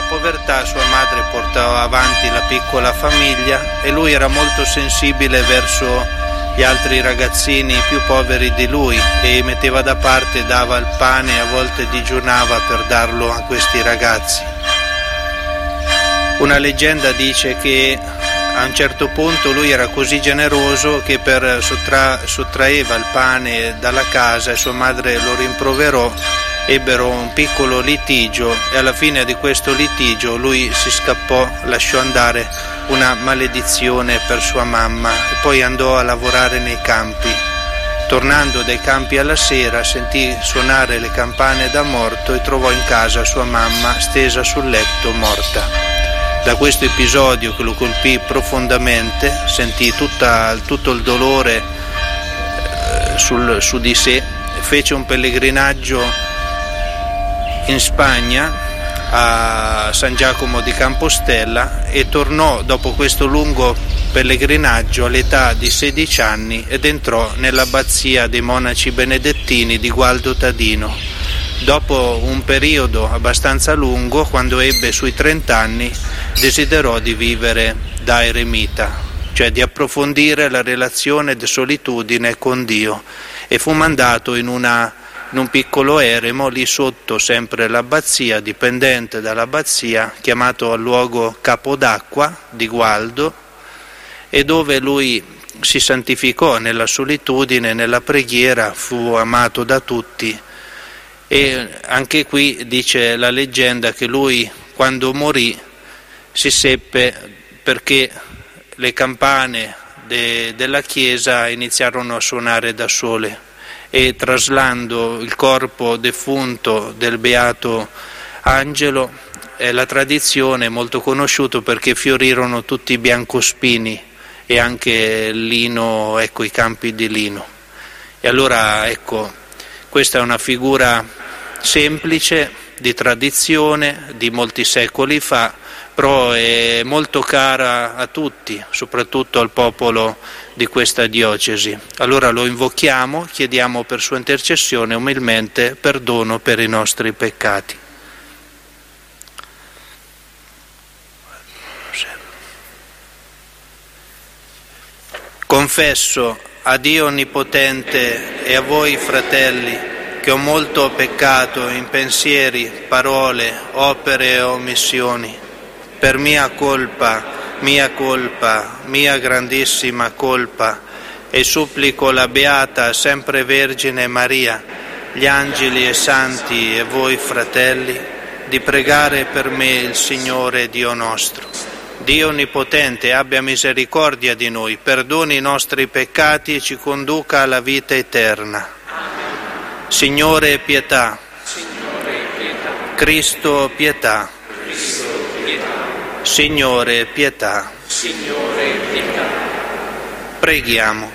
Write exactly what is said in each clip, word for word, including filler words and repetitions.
povertà sua madre portava avanti la piccola famiglia e lui era molto sensibile verso gli altri ragazzini più poveri di lui e metteva da parte, dava il pane e a volte digiunava per darlo a questi ragazzi. Una leggenda dice che a un certo punto lui era così generoso che per sottra- sottraeva il pane dalla casa e sua madre lo rimproverò, ebbero un piccolo litigio e alla fine di questo litigio lui si scappò, lasciò andare una maledizione per sua mamma e poi andò a lavorare nei campi. Tornando dai campi alla sera sentì suonare le campane da morto e trovò in casa sua mamma stesa sul letto morta. Da questo episodio che lo colpì profondamente, sentì tutta, tutto il dolore eh, sul, su di sé, fece un pellegrinaggio in Spagna a San Giacomo di Campostella e tornò dopo questo lungo pellegrinaggio all'età di sedici anni ed entrò nell'abbazia dei monaci benedettini di Gualdo Tadino. Dopo un periodo abbastanza lungo, quando ebbe sui trenta anni, desiderò di vivere da eremita, cioè di approfondire la relazione di solitudine con Dio, e fu mandato in, una, in un piccolo eremo lì sotto sempre l'abbazia, dipendente dall'abbazia, chiamato al luogo Capodacqua di Gualdo, e dove lui si santificò nella solitudine, nella preghiera, fu amato da tutti. E anche qui dice la leggenda che lui, quando morì, si seppe perché le campane de, della chiesa iniziarono a suonare da sole e traslando il corpo defunto del beato Angelo, eh, la tradizione è molto conosciuta perché fiorirono tutti i biancospini e anche il lino, ecco, i campi di lino. E allora ecco, questa è una figura semplice, di tradizione, di molti secoli fa, però è molto cara a tutti, soprattutto al popolo di questa diocesi. Allora lo invochiamo, chiediamo per sua intercessione umilmente perdono per i nostri peccati. Confesso a Dio Onnipotente e a voi, fratelli, che ho molto peccato in pensieri, parole, opere e omissioni, per mia colpa, mia colpa, mia grandissima colpa, e supplico la Beata Sempre Vergine Maria, gli angeli e santi e voi, fratelli, di pregare per me il Signore Dio nostro. Dio Onnipotente abbia misericordia di noi, perdoni i nostri peccati e ci conduca alla vita eterna. Signore pietà, Signore, pietà. Cristo pietà, Cristo, pietà. Signore pietà, Signore pietà. Preghiamo.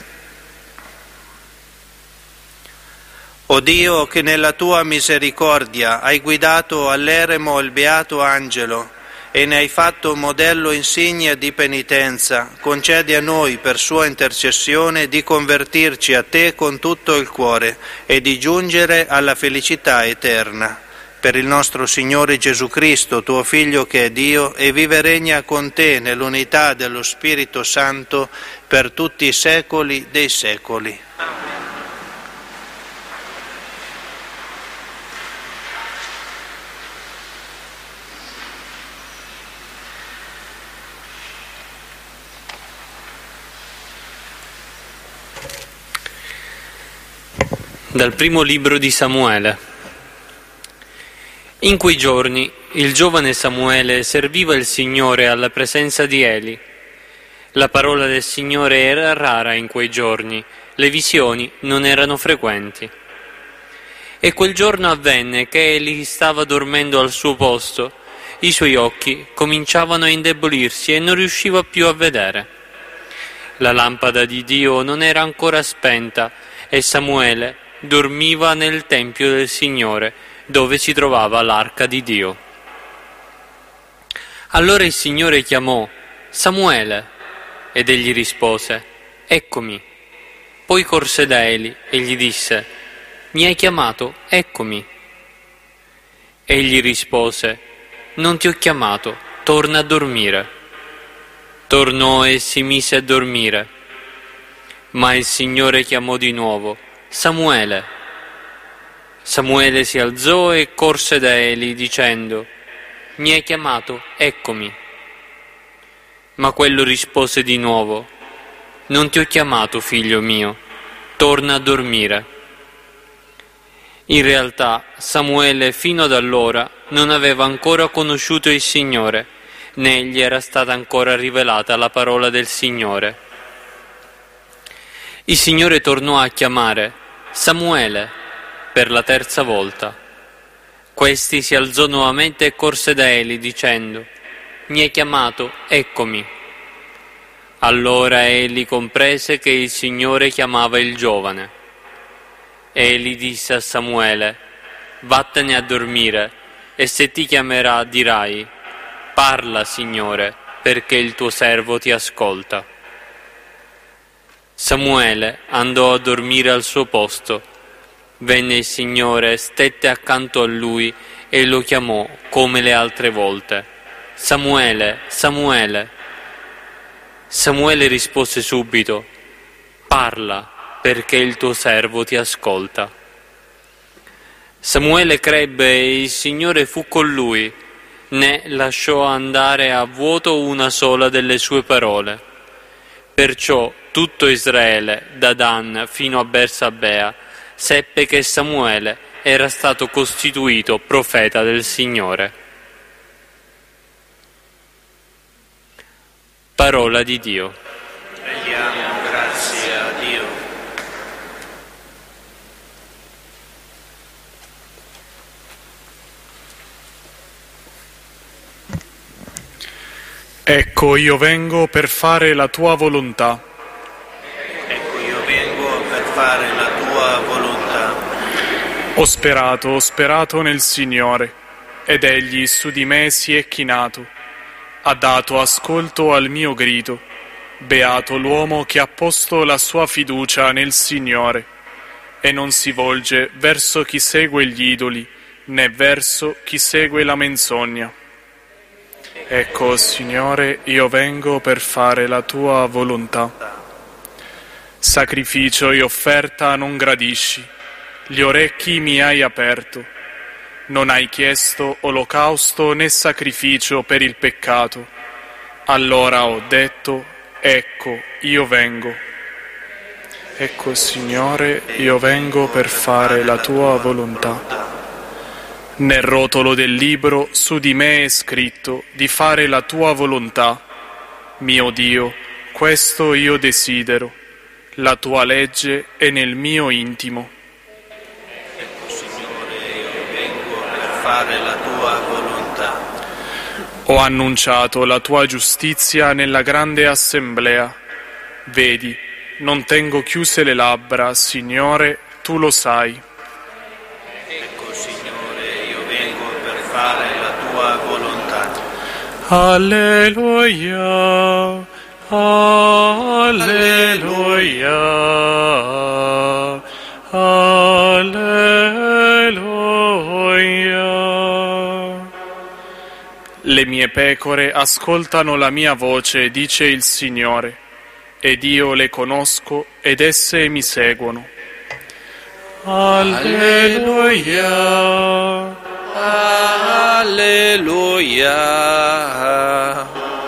O Dio, che nella tua misericordia hai guidato all'eremo il beato Angelo e ne hai fatto un modello insigne di penitenza, concedi a noi per sua intercessione di convertirci a te con tutto il cuore e di giungere alla felicità eterna. Per il nostro Signore Gesù Cristo, tuo Figlio che è Dio, e vive e regna con te nell'unità dello Spirito Santo per tutti i secoli dei secoli. Dal primo libro di Samuele. In quei giorni il giovane Samuele serviva il Signore alla presenza di Eli. La parola del Signore era rara in quei giorni, le visioni non erano frequenti. E quel giorno avvenne che Eli stava dormendo al suo posto, i suoi occhi cominciavano a indebolirsi e non riusciva più a vedere. La lampada di Dio non era ancora spenta e Samuele dormiva nel Tempio del Signore, dove si trovava l'arca di Dio. Allora il Signore chiamò: Samuele, ed egli rispose: Eccomi. Poi corse da Eli e gli disse: Mi hai chiamato? Eccomi. Egli rispose: non ti ho chiamato, torna a dormire. Tornò e si mise a dormire. Ma il Signore chiamò di nuovo: Samuele. Samuele si alzò e corse da Eli dicendo: mi hai chiamato, eccomi. Ma quello rispose di nuovo: non ti ho chiamato, figlio mio, torna a dormire. In realtà Samuele fino ad allora non aveva ancora conosciuto il Signore, né gli era stata ancora rivelata la parola del Signore. Il Signore tornò a chiamare: Samuele, per la terza volta. Questi si alzò nuovamente e corse da Eli dicendo: mi hai chiamato, eccomi. Allora Eli comprese che il Signore chiamava il giovane. Eli disse a Samuele: vattene a dormire, e se ti chiamerà dirai: parla, Signore, perché il tuo servo ti ascolta. Samuele andò a dormire al suo posto. Venne il Signore, stette accanto a lui e lo chiamò come le altre volte: Samuele, Samuele. Samuele rispose subito: parla, perché il tuo servo ti ascolta. Samuele crebbe e il Signore fu con lui, né lasciò andare a vuoto una sola delle sue parole. Perciò tutto Israele, da Dan fino a Bersabea, seppe che Samuele era stato costituito profeta del Signore. Parola di Dio. Rendiamo grazie a Dio. Ecco, io vengo per fare la tua volontà. Ecco, io vengo per fare la tua volontà. Ho sperato, ho sperato nel Signore, ed Egli su di me si è chinato. Ha dato ascolto al mio grido. Beato l'uomo che ha posto la sua fiducia nel Signore e non si volge verso chi segue gli idoli, né verso chi segue la menzogna. Ecco, Signore, io vengo per fare la tua volontà. Sacrificio e offerta non gradisci, gli orecchi mi hai aperto. Non hai chiesto olocausto né sacrificio per il peccato. Allora ho detto: ecco, io vengo. Ecco, Signore, io vengo per fare la tua volontà. Nel rotolo del libro su di me è scritto di fare la tua volontà. Mio Dio, questo io desidero. La tua legge è nel mio intimo. Ecco, Signore, io vengo per fare la tua volontà. Ho annunciato la tua giustizia nella grande assemblea. Vedi, non tengo chiuse le labbra, Signore, tu lo sai. Ecco, Signore, io vengo per fare la tua volontà. Alleluia, alleluia, alleluia. Le mie pecore ascoltano la mia voce, dice il Signore, ed io le conosco ed esse mi seguono. Alleluia, Alleluia,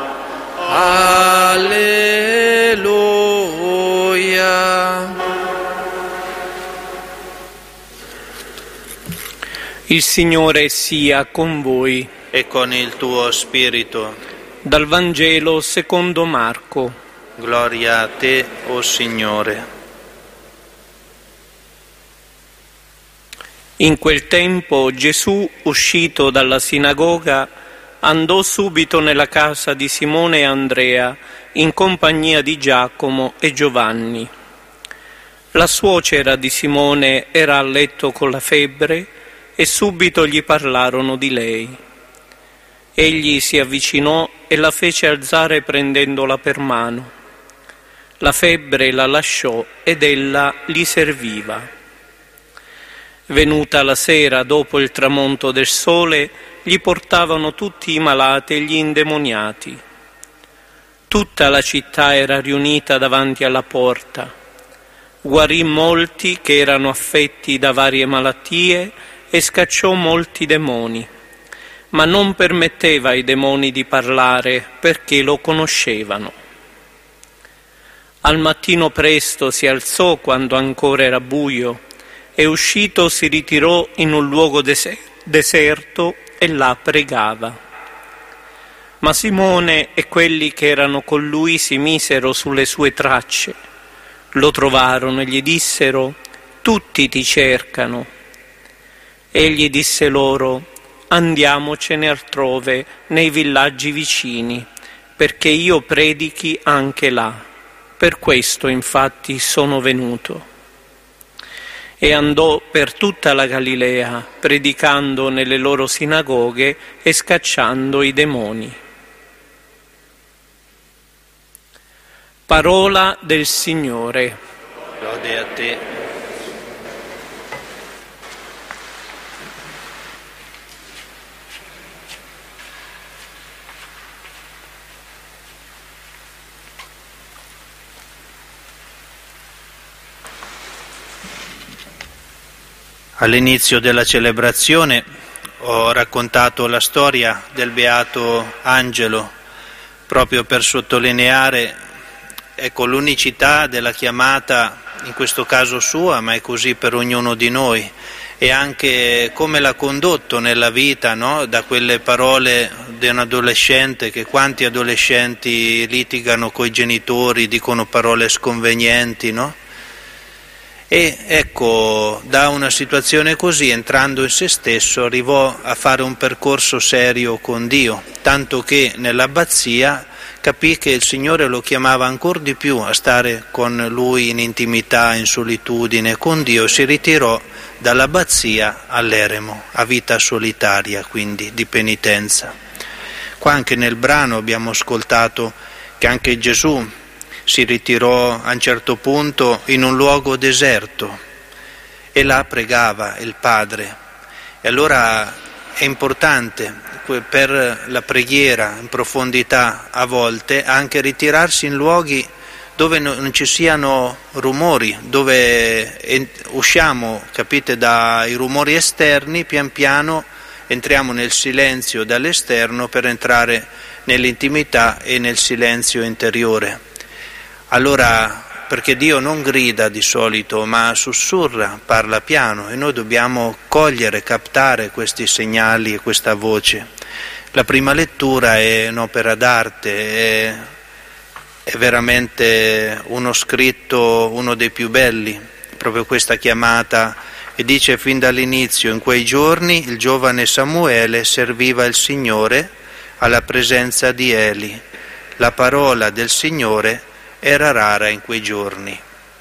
alleluia. Il Signore sia con voi. E con il tuo spirito. Dal Vangelo secondo Marco. Gloria a te, o Signore. In quel tempo Gesù, uscito dalla sinagoga, andò subito nella casa di Simone e Andrea, in compagnia di Giacomo e Giovanni. La suocera di Simone era a letto con la febbre e subito gli parlarono di lei. Egli si avvicinò e la fece alzare prendendola per mano. La febbre la lasciò ed ella gli serviva. Venuta la sera dopo il tramonto del sole, gli portavano tutti i malati e gli indemoniati. Tutta la città era riunita davanti alla porta. Guarì molti che erano affetti da varie malattie e scacciò molti demoni, ma non permetteva ai demoni di parlare perché lo conoscevano. Al mattino presto si alzò quando ancora era buio e uscito si ritirò in un luogo deserto e là pregava. Ma Simone e quelli che erano con lui si misero sulle sue tracce, lo trovarono e gli dissero: «Tutti ti cercano». Egli disse loro: «Andiamocene altrove, nei villaggi vicini, perché io predichi anche là. Per questo infatti sono venuto». E andò per tutta la Galilea, predicando nelle loro sinagoghe e scacciando i demoni. Parola del Signore. Lode a te. All'inizio della celebrazione ho raccontato la storia del beato Angelo, proprio per sottolineare ecco, l'unicità della chiamata, in questo caso sua, ma è così per ognuno di noi, e anche come l'ha condotto nella vita, no? Da quelle parole di un adolescente, che quanti adolescenti litigano coi genitori, dicono parole sconvenienti, no? E ecco, da una situazione così, entrando in se stesso, arrivò a fare un percorso serio con Dio, tanto che nell'abbazia capì che il Signore lo chiamava ancora di più a stare con Lui in intimità, in solitudine, con Dio. Si ritirò dall'abbazia all'eremo, a vita solitaria, quindi di penitenza. Qua anche nel brano abbiamo ascoltato che anche Gesù si ritirò a un certo punto in un luogo deserto e là pregava il Padre. E allora è importante per la preghiera in profondità a volte anche ritirarsi in luoghi dove non ci siano rumori, dove usciamo, capite, dai rumori esterni, pian piano entriamo nel silenzio dall'esterno per entrare nell'intimità e nel silenzio interiore. Allora, perché Dio non grida di solito, ma sussurra, parla piano, e noi dobbiamo cogliere, captare questi segnali e questa voce. La prima lettura è un'opera d'arte, è, è veramente uno scritto, uno dei più belli, proprio questa chiamata, e dice fin dall'inizio: in quei giorni il giovane Samuele serviva il Signore alla presenza di Eli. La parola del Signore era rara in quei giorni.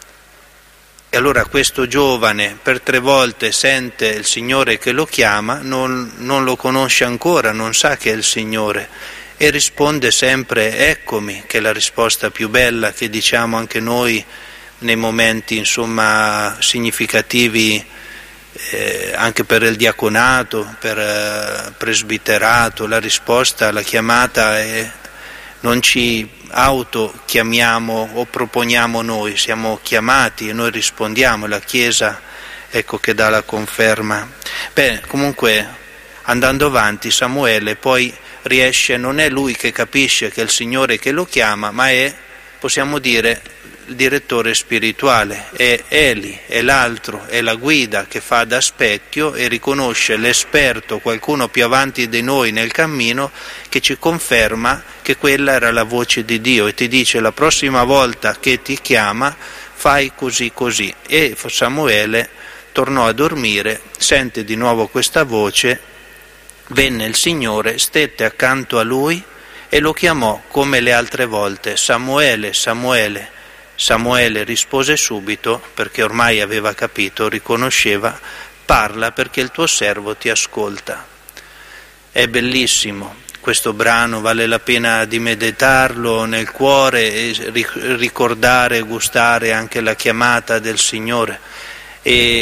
E allora questo giovane per tre volte sente il Signore che lo chiama, non, non lo conosce ancora, non sa che è il Signore, e risponde sempre eccomi, che è la risposta più bella che diciamo anche noi nei momenti insomma significativi, eh, anche per il diaconato, per eh, presbiterato. La risposta, la chiamata è: non ci autochiamiamo o proponiamo noi, siamo chiamati e noi rispondiamo, la Chiesa ecco che dà la conferma. Beh, comunque andando avanti Samuele poi riesce, non è lui che capisce che è il Signore che lo chiama, ma è, possiamo dire, il direttore spirituale, è Eli, è l'altro, è la guida che fa da specchio e riconosce l'esperto, qualcuno più avanti di noi nel cammino, che ci conferma che quella era la voce di Dio e ti dice: la prossima volta che ti chiama fai così così. E Samuele tornò a dormire, sente di nuovo questa voce, venne il Signore, stette accanto a lui e lo chiamò come le altre volte: Samuele, Samuele. Samuele rispose subito, perché ormai aveva capito, riconosceva: parla, perché il tuo servo ti ascolta. È bellissimo questo brano, vale la pena di meditarlo nel cuore e ricordare e gustare anche la chiamata del Signore. E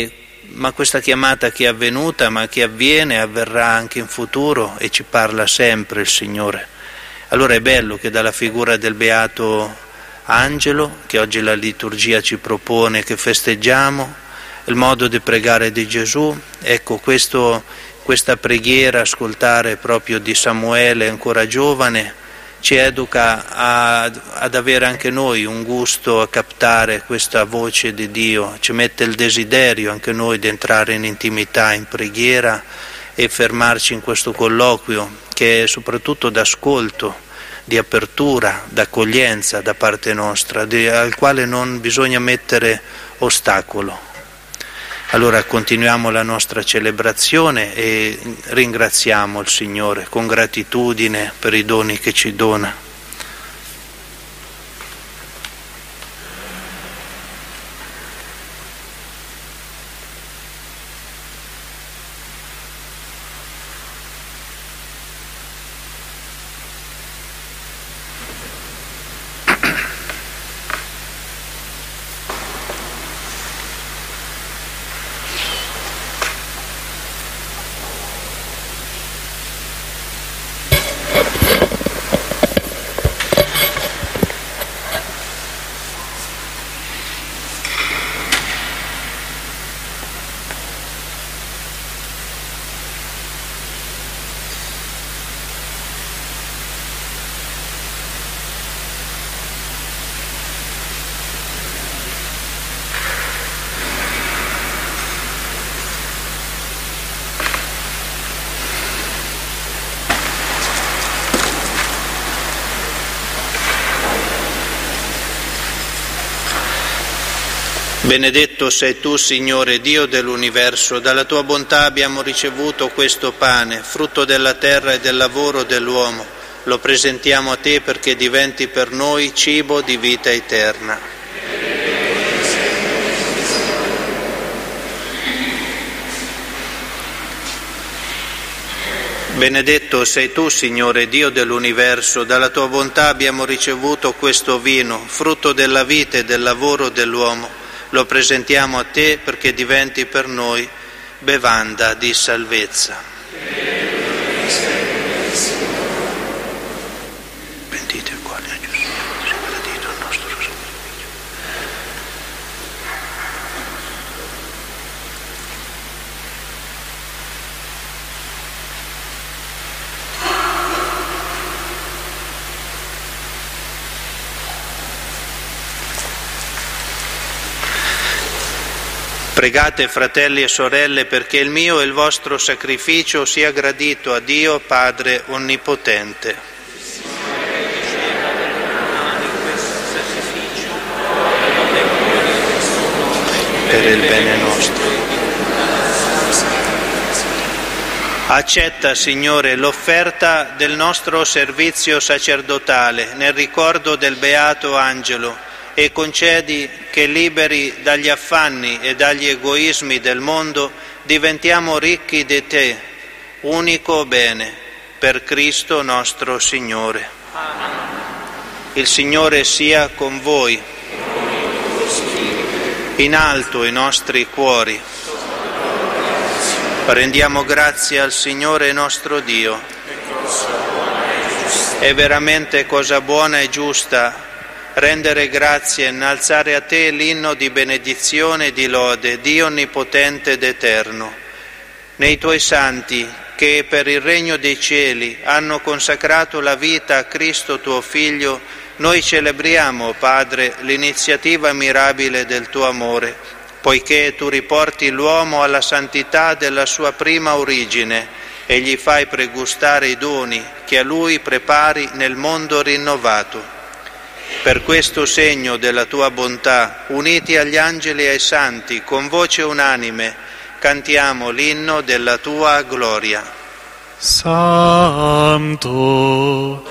ma questa chiamata che è avvenuta, ma che avviene, avverrà anche in futuro e ci parla sempre il Signore. Allora è bello che dalla figura del Beato Angelo, che oggi la liturgia ci propone, che festeggiamo, il modo di pregare di Gesù, ecco questo, questa preghiera, ascoltare proprio di Samuele ancora giovane, ci educa a, ad avere anche noi un gusto a captare questa voce di Dio, ci mette il desiderio anche noi di entrare in intimità, in preghiera e fermarci in questo colloquio che è soprattutto d'ascolto, di apertura, d'accoglienza da parte nostra, di, al quale non bisogna mettere ostacolo. Allora continuiamo la nostra celebrazione e ringraziamo il Signore con gratitudine per i doni che ci dona. Benedetto sei tu, Signore, Dio dell'universo, dalla tua bontà abbiamo ricevuto questo pane, frutto della terra e del lavoro dell'uomo. Lo presentiamo a te perché diventi per noi cibo di vita eterna. Benedetto sei tu, Signore, Dio dell'universo, dalla tua bontà abbiamo ricevuto questo vino, frutto della vita e del lavoro dell'uomo. Lo presentiamo a te perché diventi per noi bevanda di salvezza. Bendito il quale ha giustificato, sia gradito il nostro sacrificio. Pregate, fratelli e sorelle, perché il mio e il vostro sacrificio sia gradito a Dio Padre Onnipotente. Per il bene nostro. Accetta, Signore, l'offerta del nostro servizio sacerdotale nel ricordo del Beato Angelo, e concedi che, liberi dagli affanni e dagli egoismi del mondo, diventiamo ricchi di Te, unico bene, per Cristo nostro Signore. Amen. Il Signore sia con voi. In alto i nostri cuori. Rendiamo grazie al Signore nostro Dio. È veramente cosa buona e giusta rendere grazie e innalzare a te l'inno di benedizione e di lode, Dio onnipotente ed eterno. Nei tuoi santi, che per il regno dei cieli hanno consacrato la vita a Cristo tuo Figlio, noi celebriamo, Padre, l'iniziativa mirabile del tuo amore, poiché tu riporti l'uomo alla santità della sua prima origine e gli fai pregustare i doni che a lui prepari nel mondo rinnovato. Per questo segno della tua bontà, uniti agli angeli e ai santi, con voce unanime, cantiamo l'inno della tua gloria. Santo,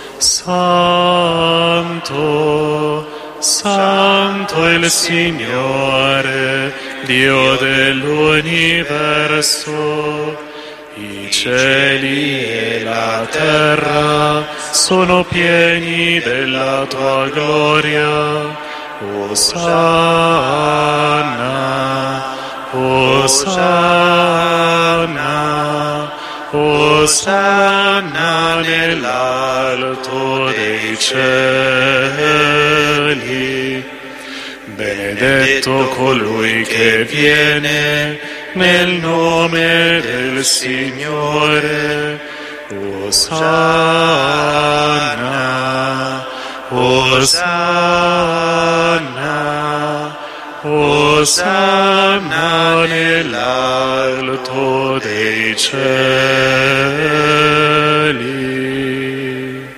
Santo, Santo è il Signore, Dio dell'universo. I cieli e la terra sono pieni della tua gloria. Osanna Osanna, Osanna nell'alto dei cieli. Benedetto colui che viene nel nome del Signore. Osanna, Osanna, Osanna nell'alto dei cieli.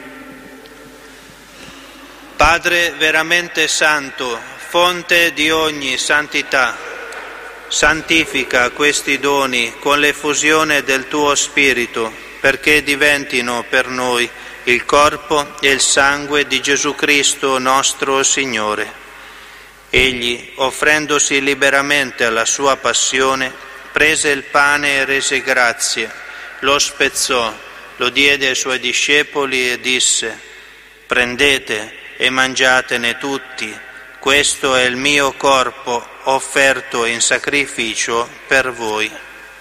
Padre veramente santo, fonte di ogni santità, santifica questi doni con l'effusione del tuo Spirito, perché diventino per noi il corpo e il sangue di Gesù Cristo nostro Signore. Egli, offrendosi liberamente alla sua passione, prese il pane e rese grazie, lo spezzò, lo diede ai suoi discepoli e disse: «Prendete e mangiatene tutti, questo è il mio corpo offerto in sacrificio per voi».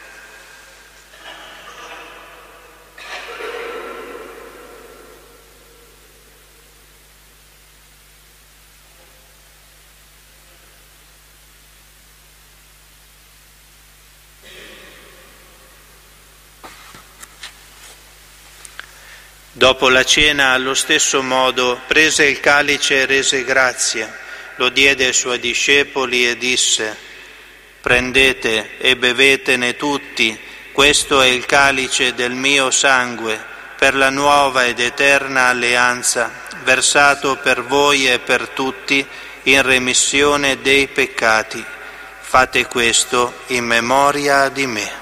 Dopo la cena, allo stesso modo, prese il calice e rese grazie, lo diede ai suoi discepoli e disse: «Prendete e bevetene tutti, questo è il calice del mio sangue, per la nuova ed eterna alleanza, versato per voi e per tutti in remissione dei peccati. Fate questo in memoria di me».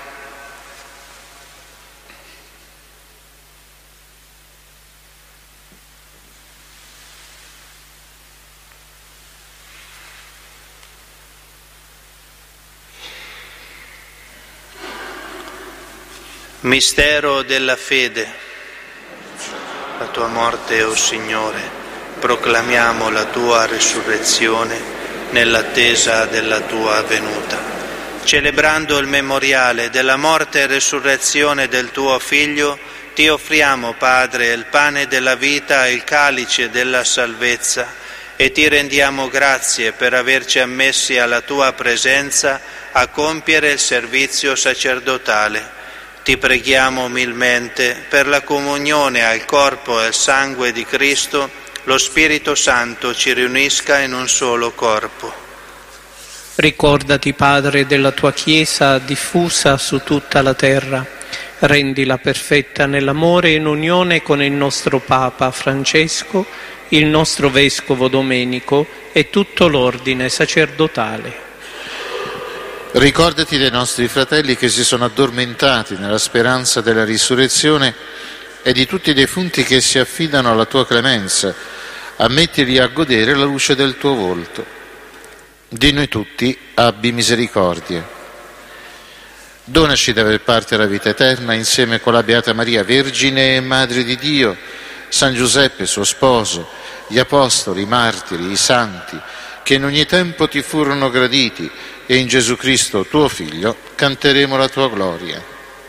Mistero della fede. La tua morte, o Signore, proclamiamo la tua risurrezione nell'attesa della tua venuta. Celebrando il memoriale della morte e risurrezione del tuo Figlio, ti offriamo, Padre, il pane della vita e il calice della salvezza, e ti rendiamo grazie per averci ammessi alla tua presenza a compiere il servizio sacerdotale. Ti preghiamo umilmente per la comunione al corpo e al sangue di Cristo, lo Spirito Santo ci riunisca in un solo corpo. Ricordati, Padre, della tua Chiesa diffusa su tutta la terra. Rendila perfetta nell'amore e in unione con il nostro Papa Francesco, il nostro Vescovo Domenico e tutto l'ordine sacerdotale. Ricordati dei nostri fratelli che si sono addormentati nella speranza della risurrezione e di tutti i defunti che si affidano alla tua clemenza. Ammettili a godere la luce del tuo volto. Di noi tutti abbi misericordia. Donaci di aver parte alla vita eterna insieme con la Beata Maria, Vergine e Madre di Dio, San Giuseppe, suo sposo, gli Apostoli, i Martiri, i Santi, che in ogni tempo ti furono graditi, e in Gesù Cristo, tuo Figlio, canteremo la tua gloria.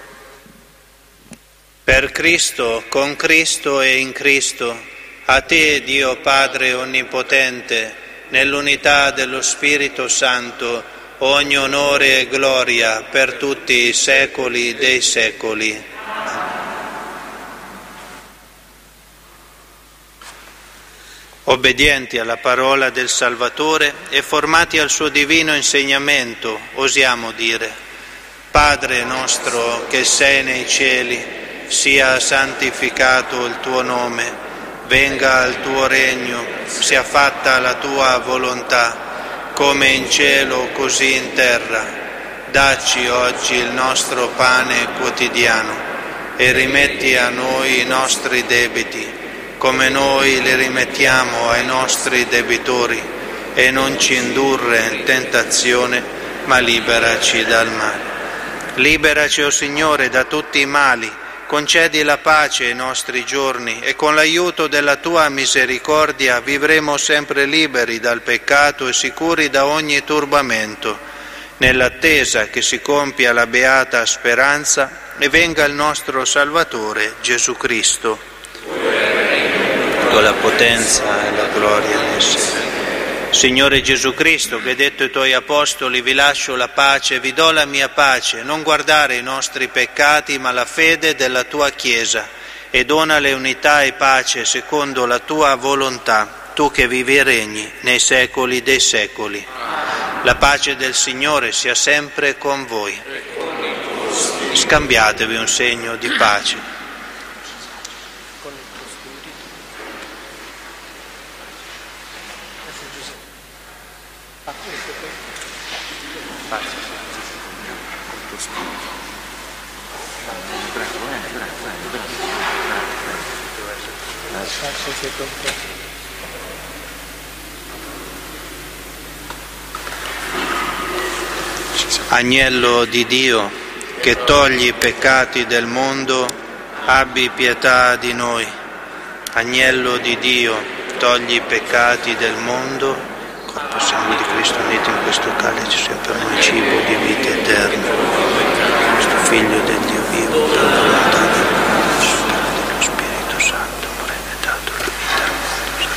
Per Cristo, con Cristo e in Cristo, a te, Dio Padre Onnipotente, nell'unità dello Spirito Santo, ogni onore e gloria per tutti i secoli dei secoli. Obbedienti alla parola del Salvatore e formati al suo divino insegnamento, osiamo dire: Padre nostro che sei nei cieli, sia santificato il tuo nome, venga il tuo regno, sia fatta la tua volontà, come in cielo così in terra. Dacci oggi il nostro pane quotidiano e rimetti a noi i nostri debiti, come noi li rimettiamo ai nostri debitori, e non ci indurre in tentazione, ma liberaci dal male. Liberaci, o Signore, da tutti i mali, concedi la pace ai nostri giorni, e con l'aiuto della tua misericordia vivremo sempre liberi dal peccato e sicuri da ogni turbamento. nell'attesa che si compia la beata speranza e venga il nostro Salvatore Gesù Cristo, con la potenza e la gloria nel Signore. Signore Gesù Cristo, che hai detto ai tuoi apostoli: vi lascio la pace, vi do la mia pace, non guardare i nostri peccati ma la fede della tua Chiesa, e donale unità e pace secondo la tua volontà, tu che vivi e regni nei secoli dei secoli. La pace del Signore sia sempre con voi. Scambiatevi un segno di pace. Agnello di Dio, che togli i peccati del mondo, abbi pietà di noi. Agnello di Dio, togli i peccati del mondo, corpo e sangue di Cristo unito in questo calice sia per noi cibo di vita eterna. Questo Figlio del Dio vivo, per la volontà del Padre, dello Spirito Santo, amore e dato la vita al mondo.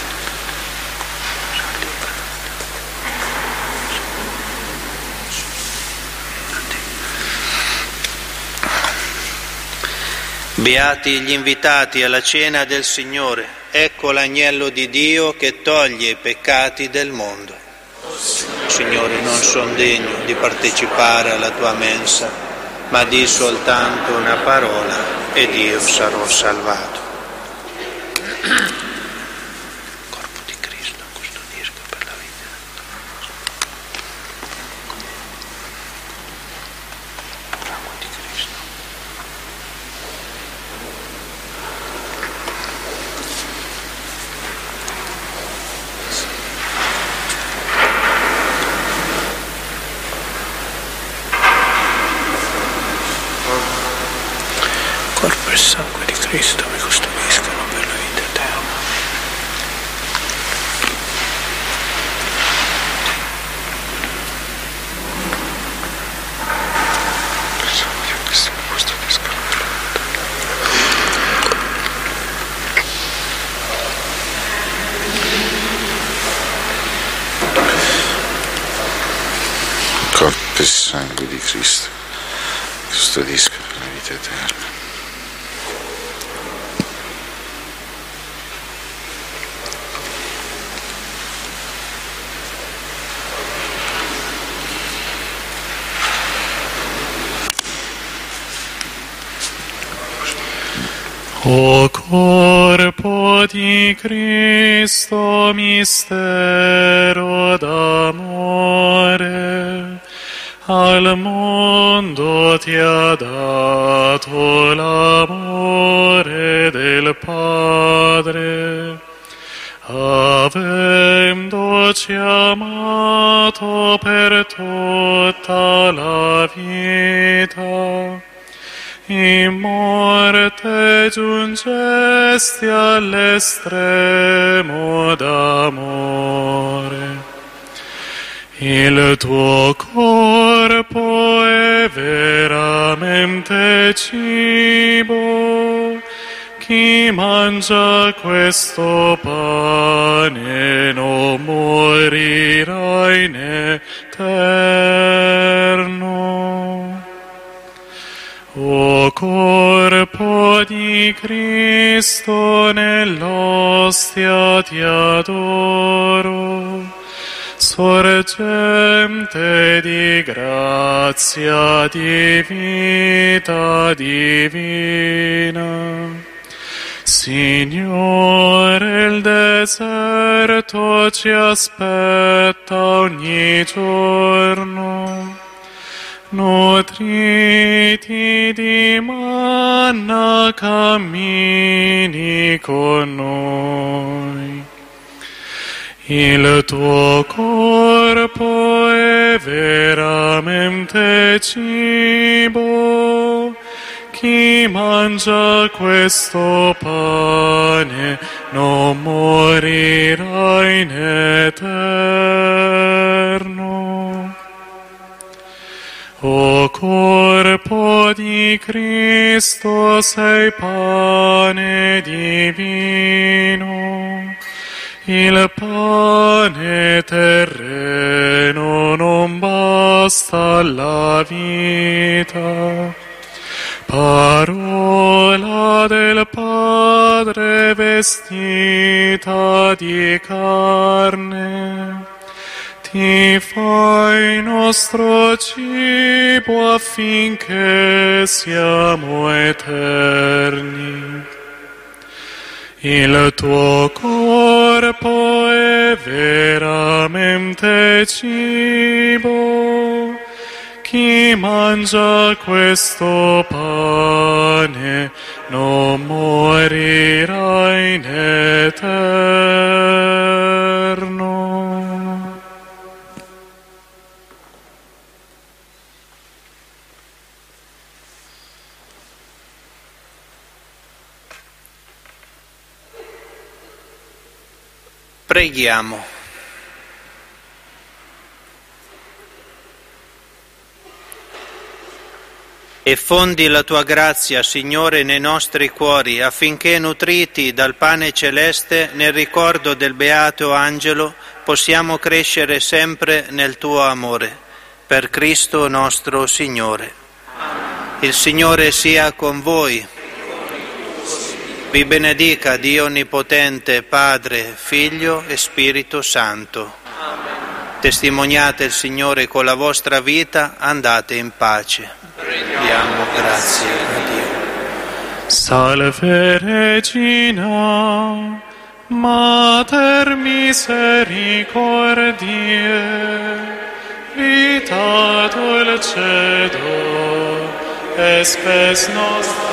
Beati gli invitati alla cena del Signore, ecco l'agnello di Dio che toglie i peccati del mondo. Signore, non son degno di partecipare alla tua mensa, ma di soltanto una parola ed io sarò salvato. Corpo di Cristo, custodisco per la vita. Sangue di Cristo. Corpo e sangue di Cristo mi custodiscano per la vita eterna. Il sangue di Cristo mi custodiscano per la vita eterna. Corpo e sangue di Cristo custodisca per la vita eterna. O corpo di Cristo, mistero d'amore, al mondo ti ha dato l'amore del Padre, avendoci amato per tutta la vita. In morte giungesti all'estremo d'amore. Il tuo corpo è veramente cibo. Chi mangia questo pane non morirà in eterno. O corpo di Cristo, nell'ostia ti adoro, sorgente di grazia, di vita divina. Signore, il deserto ci aspetta ogni giorno. Nutriti di manna, cammini con noi. Il tuo corpo è veramente cibo. Chi mangia questo pane non morirà in eterno. O corpo di Cristo, sei pane divino, il pane terreno non basta alla vita. Parola del Padre vestita di carne, ti fai nostro cibo affinché siamo eterni. Il tuo corpo è veramente cibo. Chi mangia questo pane non morirà in eterno. Preghiamo. E fondi la tua grazia, Signore, nei nostri cuori, affinché, nutriti dal pane celeste, nel ricordo del Beato Angelo, possiamo crescere sempre nel tuo amore. Per Cristo nostro Signore. Il Signore sia con voi. Vi benedica Dio Onnipotente, Padre, Figlio e Spirito Santo. Testimoniate il Signore con la vostra vita, andate in pace. Diamo grazie a Dio. Salve Regina, Mater misericordiae, vita dulcedo, et spes nostra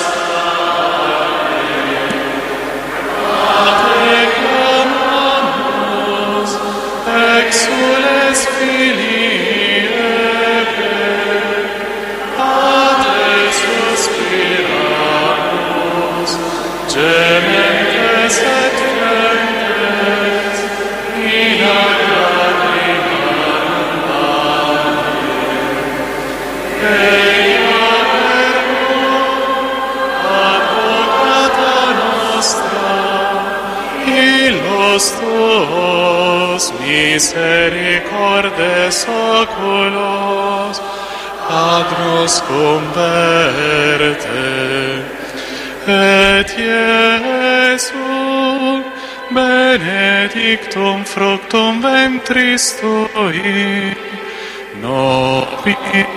Ate clamamus, exules Filii Eve, Ate suspiramus, gementes et flentes, in lagrimarum vale. Tuos misericordes oculos ad nos converte, et Iesum benedictum fructum ventris tui nobis